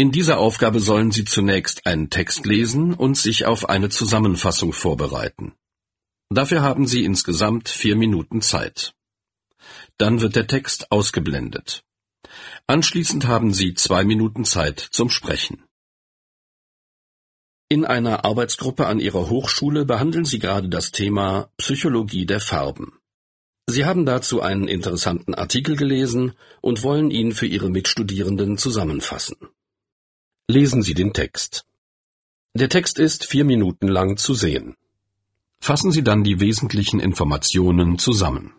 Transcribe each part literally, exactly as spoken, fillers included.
In dieser Aufgabe sollen Sie zunächst einen Text lesen und sich auf eine Zusammenfassung vorbereiten. Dafür haben Sie insgesamt vier Minuten Zeit. Dann wird der Text ausgeblendet. Anschließend haben Sie zwei Minuten Zeit zum Sprechen. In einer Arbeitsgruppe an Ihrer Hochschule behandeln Sie gerade das Thema Psychologie der Farben. Sie haben dazu einen interessanten Artikel gelesen und wollen ihn für Ihre Mitstudierenden zusammenfassen. Lesen Sie den Text. Der Text ist vier Minuten lang zu sehen. Fassen Sie dann die wesentlichen Informationen zusammen.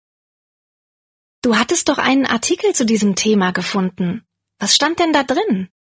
Du hattest doch einen Artikel zu diesem Thema gefunden. Was stand denn da drin?